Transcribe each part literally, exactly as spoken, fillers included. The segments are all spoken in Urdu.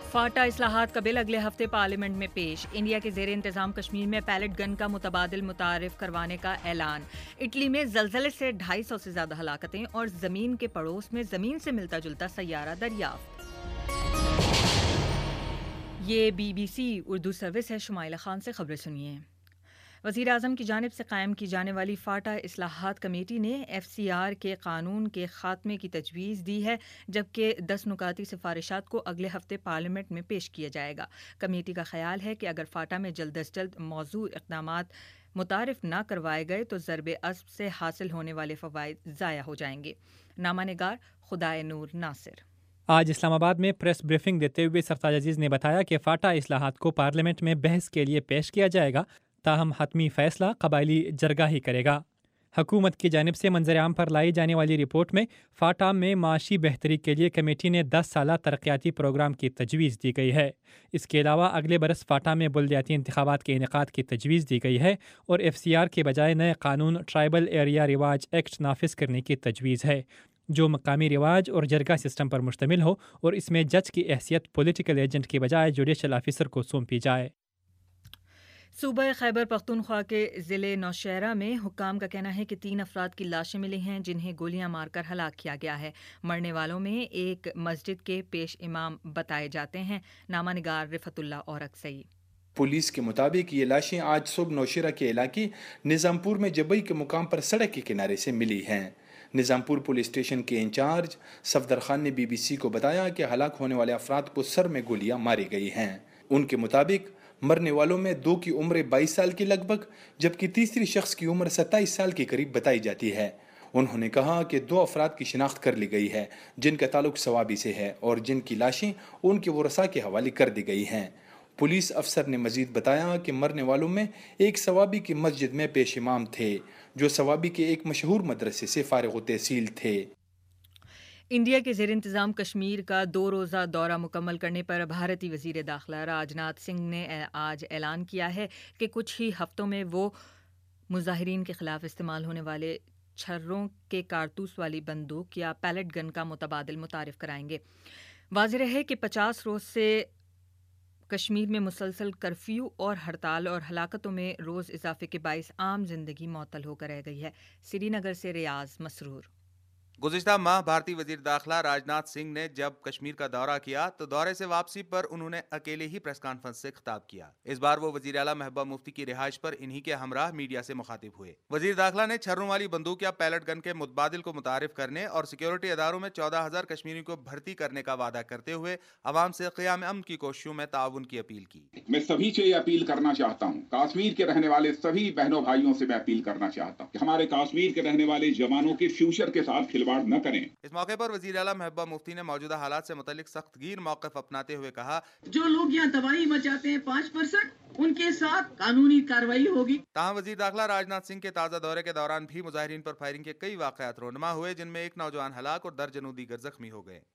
فاٹا اصلاحات کا بل اگلے ہفتے پارلیمنٹ میں پیش. انڈیا کے زیر انتظام کشمیر میں پیلٹ گن کا متبادل متعارف کروانے کا اعلان. اٹلی میں زلزلے سے ڈھائی سو سے زیادہ ہلاکتیں اور زمین کے پڑوس میں زمین سے ملتا جلتا سیارہ دریافت. یہ B B C Urdu service ہے. شمائلہ خان سے خبریں سنیے. وزیر اعظم کی جانب سے قائم کی جانے والی فاٹا اصلاحات کمیٹی نے ایف سی آر کے قانون کے خاتمے کی تجویز دی ہے، جبکہ دس نکاتی سفارشات کو اگلے ہفتے پارلیمنٹ میں پیش کیا جائے گا. کمیٹی کا خیال ہے کہ اگر فاٹا میں جلد از جلد موضوع اقدامات متعارف نہ کروائے گئے تو ضرب عصب سے حاصل ہونے والے فوائد ضائع ہو جائیں گے. نامہ نگار خدائے نور ناصر. آج اسلام آباد میں پریس بریفنگ دیتے ہوئے سرتاج عزیز نے بتایا کہ فاٹا اصلاحات کو پارلیمنٹ میں بحث کے لیے پیش کیا جائے گا، تاہم حتمی فیصلہ قبائلی جرگہ ہی کرے گا. حکومت کی جانب سے منظر عام پر لائی جانے والی رپورٹ میں فاٹا میں معاشی بہتری کے لیے کمیٹی نے دس سالہ ترقیاتی پروگرام کی تجویز دی گئی ہے. اس کے علاوہ اگلے برس فاٹا میں بلدیاتی انتخابات کے انعقاد کی تجویز دی گئی ہے اور ایف سی آر کے بجائے نئے قانون ٹرائبل ایریا رواج ایکٹ نافذ کرنے کی تجویز ہے، جو مقامی رواج اور جرگہ سسٹم پر مشتمل ہو اور اس میں جج کی حیثیت پولیٹیکل ایجنٹ کے بجائے جوڈیشل آفیسر کو سونپی جائے. صوبہ خیبر پختونخوا کے ضلع نوشہرہ میں حکام کا کہنا ہے کہ تین افراد کی لاشیں ملی ہیں جنہیں گولیاں مار کر ہلاک کیا گیا ہے. مرنے والوں میں ایک مسجد کے پیش امام بتائے جاتے ہیں. نامہ نگار رفعت اللہ اورکسئی. پولیس کے مطابق یہ لاشیں آج صبح نوشہرہ کے علاقے نظام پور میں جبئی کے مقام پر سڑک کے کنارے سے ملی ہیں. نظام پور پولیس اسٹیشن کے انچارج صفدر خان نے بی بی سی کو بتایا کہ ہلاک ہونے والے افراد کو سر میں گولیاں ماری گئی ہیں. ان کے مطابق مرنے والوں میں دو کی عمر بائیس سال کی لگ بھگ، جبکہ تیسری شخص کی عمر ستائیس سال کے قریب بتائی جاتی ہے. انہوں نے کہا کہ دو افراد کی شناخت کر لی گئی ہے جن کا تعلق ثوابی سے ہے اور جن کی لاشیں ان کے ورثاء کے حوالے کر دی گئی ہیں. پولیس افسر نے مزید بتایا کہ مرنے والوں میں ایک ثوابی کی مسجد میں پیش امام تھے جو ثوابی کے ایک مشہور مدرسے سے فارغ التحصیل تھے. انڈیا کے زیر انتظام کشمیر کا دو روزہ دورہ مکمل کرنے پر بھارتی وزیر داخلہ راج ناتھ سنگھ نے آج اعلان کیا ہے کہ کچھ ہی ہفتوں میں وہ مظاہرین کے خلاف استعمال ہونے والے چھروں کے کارتوس والی بندوق یا پیلٹ گن کا متبادل متعارف کرائیں گے. واضح ہے کہ پچاس روز سے کشمیر میں مسلسل کرفیو اور ہڑتال اور ہلاکتوں میں روز اضافے کے باعث عام زندگی معطل ہو کر رہ گئی ہے. سری نگر سے ریاض مسرور. گزشتہ ماہ بھارتی وزیر داخلہ راج ناتھ سنگھ نے جب کشمیر کا دورہ کیا تو دورے سے واپسی پر انہوں نے اکیلے ہی پریس کانفرنس سے خطاب کیا. اس بار وہ وزیر اعلیٰ محبوبہ مفتی کی رہائش پر انہی کے ہمراہ میڈیا سے مخاطب ہوئے. وزیر داخلہ نے چھروں والی بندوق یا پیلٹ گن کے متبادل کو متعارف کرنے اور سیکیورٹی اداروں میں چودہ ہزار کشمیریوں کو بھرتی کرنے کا وعدہ کرتے ہوئے عوام سے قیام امن کی کوششوں میں تعاون کی اپیل کی. میں سبھی سے یہ اپیل کرنا چاہتا ہوں، کشمیر کے رہنے والے سبھی بہنوں بھائیوں سے میں اپیل کرنا چاہتا ہوں کہ ہمارے کشمیر کے رہنے والے جوانوں کے فیوچر کے ساتھ کھلواڑ نہ کریں. اس موقع پر وزیر اعلیٰ محبوبہ مفتی نے موجودہ حالات سے متعلق سخت گیر موقف اپناتے ہوئے کہا، جو لوگ یہاں تباہی مچاتے ہیں پانچ پرسنٹ ان کے ساتھ قانونی کارروائی ہوگی. تاہم وزیر داخلہ راج ناتھ سنگھ کے تازہ دورے کے دوران بھی مظاہرین پر فائرنگ کے کئی واقعات رونما ہوئے جن میں ایک نوجوان ہلاک اور درجنوں دیگر زخمی ہو گئے.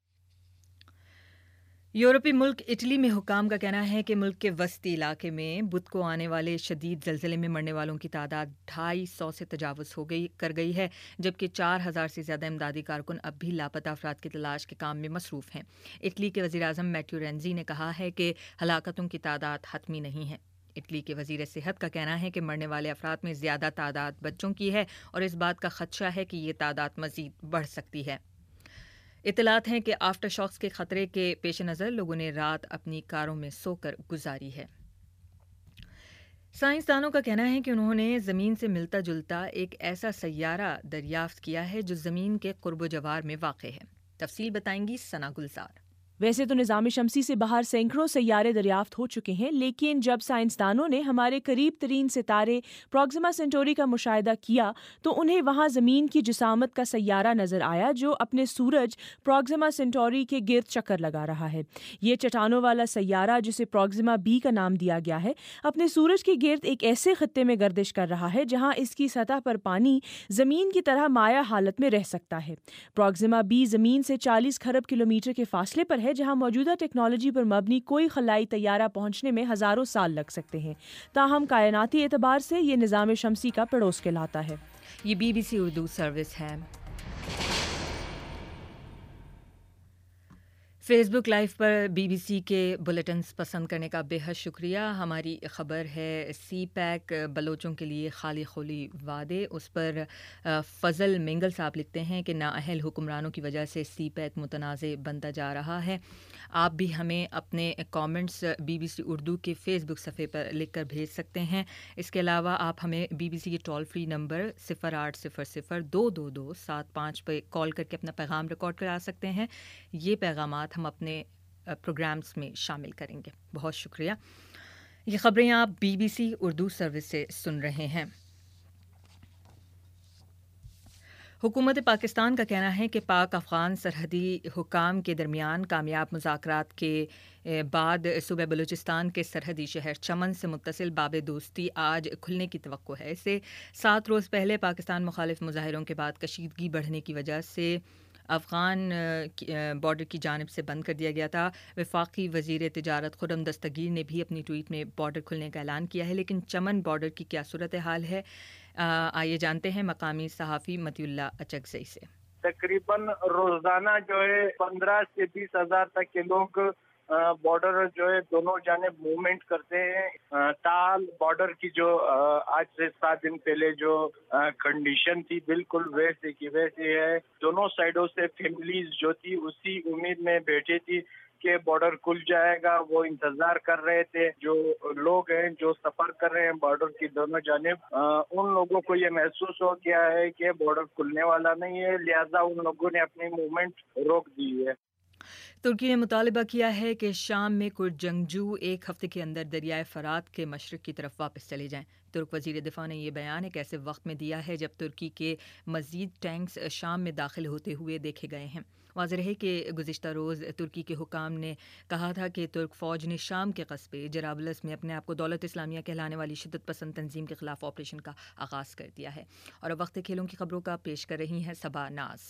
یورپی ملک اٹلی میں حکام کا کہنا ہے کہ ملک کے وسطی علاقے میں بدھ کو آنے والے شدید زلزلے میں مرنے والوں کی تعداد ڈھائی سو سے تجاوز ہو گئی کر گئی ہے، جبکہ چار ہزار سے زیادہ امدادی کارکن اب بھی لاپتہ افراد کی تلاش کے کام میں مصروف ہیں. اٹلی کے وزیر اعظم میٹیو رینزی نے کہا ہے کہ ہلاکتوں کی تعداد حتمی نہیں ہے. اٹلی کے وزیر صحت کا کہنا ہے کہ مرنے والے افراد میں زیادہ تعداد بچوں کی ہے اور اس بات کا خدشہ ہے کہ یہ تعداد مزید بڑھ سکتی ہے. اطلاعات ہیں کہ آفٹر شاکس کے خطرے کے پیش نظر لوگوں نے رات اپنی کاروں میں سو کر گزاری ہے. سائنسدانوں کا کہنا ہے کہ انہوں نے زمین سے ملتا جلتا ایک ایسا سیارہ دریافت کیا ہے جو زمین کے قرب و جوار میں واقع ہے. تفصیل بتائیں گی ثنا گلزار. ویسے تو نظام شمسی سے باہر سینکڑوں سیارے دریافت ہو چکے ہیں، لیکن جب سائنسدانوں نے ہمارے قریب ترین ستارے پروگزیما سینٹوری کا مشاہدہ کیا تو انہیں وہاں زمین کی جسامت کا سیارہ نظر آیا جو اپنے سورج پروگزیما سینٹوری کے گرد چکر لگا رہا ہے. یہ چٹانوں والا سیارہ جسے پروگزیما بی کا نام دیا گیا ہے اپنے سورج کے گرد ایک ایسے خطے میں گردش کر رہا ہے جہاں اس کی سطح پر پانی زمین کی طرح مائع حالت میں رہ سکتا ہے. پروگزیما بی زمین سے چالیس کھرب کلومیٹر کے فاصلے پر ہے جہاں موجودہ ٹیکنالوجی پر مبنی کوئی خلائی طیارہ پہنچنے میں ہزاروں سال لگ سکتے ہیں. تاہم کائناتی اعتبار سے یہ نظام شمسی کا پڑوس کہلاتا ہے. یہ B B C Urdu service ہے. فیس بک لائیو پر بی بی سی کے بلیٹنز پسند کرنے کا بے حد شکریہ. ہماری خبر ہے سی پیک بلوچوں کے لیے خالی خولی وعدے. اس پر فضل مینگل صاحب لکھتے ہیں کہ نااہل حکمرانوں کی وجہ سے سی پیک متنازع بنتا جا رہا ہے. آپ بھی ہمیں اپنے comments B B C Urdu کے فیس بک صفحے پر لکھ کر بھیج سکتے ہیں. اس کے علاوہ آپ ہمیں بی بی سی کے ٹول فری نمبر صفر آٹھ صفر صفر دو دو دو سات پانچ پہ کال کر کے اپنا پیغام ریکارڈ کرا سکتے ہیں. یہ پیغامات ہم اپنے پروگرامز میں شامل کریں گے. بہت شکریہ. یہ خبریں آپ B B C Urdu service سے سن رہے ہیں. حکومت پاکستان کا کہنا ہے کہ پاک افغان سرحدی حکام کے درمیان کامیاب مذاکرات کے بعد صوبہ بلوچستان کے سرحدی شہر چمن سے متصل باب دوستی آج کھلنے کی توقع ہے. اسے سات روز پہلے پاکستان مخالف مظاہروں کے بعد کشیدگی بڑھنے کی وجہ سے افغان بارڈر کی جانب سے بند کر دیا گیا تھا. وفاقی وزیر تجارت خرم دستگیر نے بھی اپنی ٹویٹ میں بارڈر کھلنے کا اعلان کیا ہے. لیکن چمن بارڈر کی کیا صورتحال ہے، آئیے جانتے ہیں مقامی صحافی متی اللہ اچکزئی سے. تقریباً روزانہ جو ہے پندرہ سے بیس ہزار تک کے لوگ بارڈر جو ہے دونوں جانب موومنٹ کرتے ہیں. تال بارڈر کی جو آج سے سات دن پہلے جو کنڈیشن تھی بالکل ویسے کی ویسے ہے. دونوں سائڈوں سے فیملیز جو تھی اسی امید میں بیٹھے تھی کہ بارڈر کھل جائے گا. وہ انتظار کر رہے تھے. جو لوگ ہیں جو سفر کر رہے ہیں بارڈر کی دونوں جانب، ان لوگوں کو یہ محسوس ہو گیا ہے کہ بارڈر کھلنے والا نہیں ہے، لہذا ان لوگوں نے اپنی موومنٹ روک دی ہے. ترکی نے مطالبہ کیا ہے کہ شام میں کچھ جنگجو ایک ہفتے کے اندر دریائے فرات کے مشرق کی طرف واپس چلے جائیں. ترک وزیر دفاع نے یہ بیان ایک ایسے وقت میں دیا ہے جب ترکی کے مزید ٹینکس شام میں داخل ہوتے ہوئے دیکھے گئے ہیں. واضح ہے کہ گزشتہ روز ترکی کے حکام نے کہا تھا کہ ترک فوج نے شام کے قصبے جرابلس میں اپنے آپ کو دولت اسلامیہ کہلانے والی شدت پسند تنظیم کے خلاف آپریشن کا آغاز کر دیا ہے. اور اب وقت کھیلوں کی خبروں کا پیش کر رہی ہیں صبا ناز.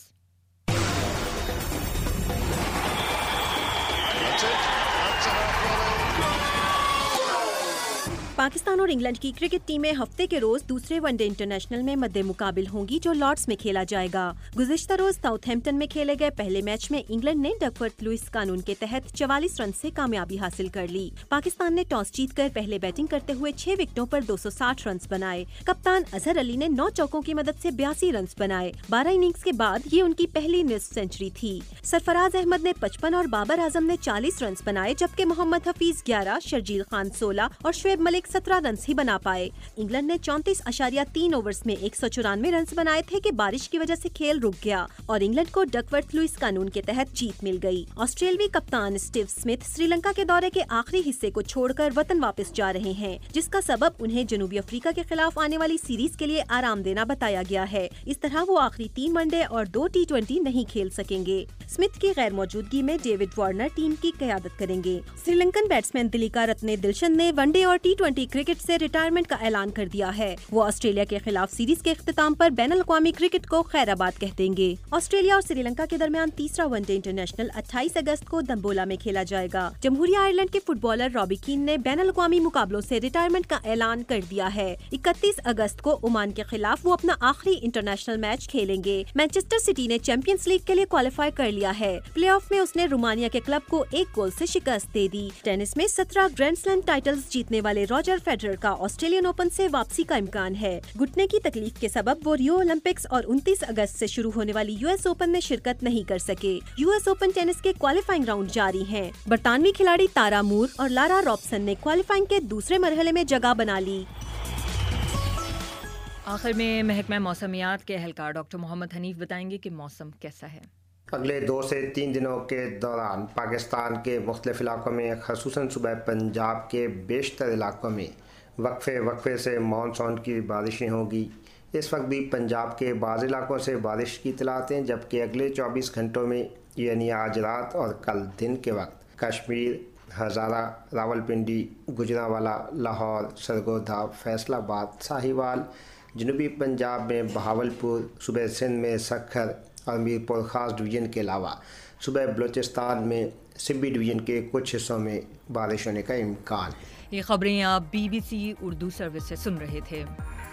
پاکستان اور انگلینڈ کی کرکٹ ٹیمیں ہفتے کے روز دوسرے ون ڈے انٹرنیشنل میں مد مقابل ہوں گی جو لارڈس میں کھیلا جائے گا. گزشتہ روز ساؤتھ ہیمپٹن میں کھیلے گئے پہلے میچ میں انگلینڈ نے ڈکورتھ لوئس قانون کے تحت چوالیس رن سے کامیابی حاصل کر لی. پاکستان نے ٹاس جیت کر پہلے بیٹنگ کرتے ہوئے چھ وکٹوں پر دو سو ساٹھ رنز بنائے. کپتان اظہر علی نے نو چوکوں کی مدد سے بیاسی رنز بنائے. بارہ اننگز کے بعد یہ ان کی پہلی نصف سینچری تھی. سرفراز احمد نے پچپن اور بابر اعظم نے چالیس رنز بنائے جبکہ محمد حفیظ گیارہ، شرجیل خان سولہ اور شعیب ملک سترہ رنز ہی بنا پائے. انگلینڈ نے چونتیس اشاریہ تین اوورز میں ایک سو چورانوے رنز بنائے تھے کہ بارش کی وجہ سے کھیل رک گیا اور انگلینڈ کو ڈکورتھ لوئس قانون کے تحت جیت مل گئی. آسٹریلوی کپتان اسٹیو اسمتھ سری لنکا کے دورے کے آخری حصے کو چھوڑ کر وطن واپس جا رہے ہیں جس کا سبب انہیں جنوبی افریقہ کے خلاف آنے والی سیریز کے لیے آرام دینا بتایا گیا ہے. اس طرح وہ آخری تین ون ڈے اور دو ٹی ٹوینٹی نہیں کھیل سکیں گے. اسمتھ کی غیر موجودگی میں ڈیوڈ وارنر ٹیم کی قیادت کریں گے. سری لنکن بیٹسمین دلیکا رتنے دلشن نے ون ڈے اور ٹی ٹوینٹی کرکٹ سے ریٹائرمنٹ کا اعلان کر دیا ہے. وہ آسٹریلیا کے خلاف سیریز کے اختتام پر بین الاقوامی کرکٹ کو خیر آباد کہہ دیں گے. آسٹریلیا اور سری لنکا کے درمیان تیسرا ون ڈے انٹرنیشنل اٹھائیس اگست کو دمبولا میں کھیلا جائے گا. جمہوریہ آئرلینڈ کے فٹ بالر رابی کین نے بین الاقوامی مقابلوں سے ریٹائرمنٹ کا اعلان کر دیا ہے. اکتیس اگست کو عمان کے خلاف وہ اپنا آخری انٹرنیشنل میچ کھیلیں گے. مانچسٹر سٹی نے چیمپئنز لیگ کے لیے کوالیفائی کر لیا ہے. پلے آف میں اس نے رومانیہ کے کلب کو ایک گول سے شکست دے دی. ٹینس میں سترہ گرینڈ سلیم ٹائٹلز جیتنے والے راجر فیڈرر کا آسٹریلین اوپن سے واپسی کا امکان ہے. گھٹنے کی تکلیف کے سبب وہ ریو اولمپکس اور انتیس اگست سے شروع ہونے والی یو ایس اوپن میں شرکت نہیں کر سکے. یو ایس اوپن ٹینس کے کوالیفائنگ راؤنڈ جاری ہیں. برطانوی کھلاڑی تارا مور اور لارا رابسن نے کوالیفائنگ کے دوسرے مرحلے میں جگہ بنا لی. آخر میں محکمہ موسمیات کے اہلکار ڈاکٹر محمد حنیف بتائیں گے کہ موسم کیسا ہے. اگلے دو سے تین دنوں کے دوران پاکستان کے مختلف علاقوں میں خصوصاً صوبہ پنجاب کے بیشتر علاقوں میں وقفے وقفے سے مانسون کی بارشیں ہوں گی. اس وقت بھی پنجاب کے بعض علاقوں سے بارش کی اطلاعات ہیں جبکہ اگلے چوبیس گھنٹوں میں یعنی آج رات اور کل دن کے وقت کشمیر، ہزارہ، راولپنڈی، گجرانوالہ، لاہور، سرگودا، فیصل آباد، ساہیوال، جنوبی پنجاب میں بہاولپور، صوبہ سندھ میں سکھر اور میرپور خاص ڈویژن کے علاوہ صوبہ بلوچستان میں سمبی ڈویژن کے کچھ حصوں میں بارش ہونے کا امکان ہے. یہ خبریں آپ B B C Urdu service سے سن رہے تھے.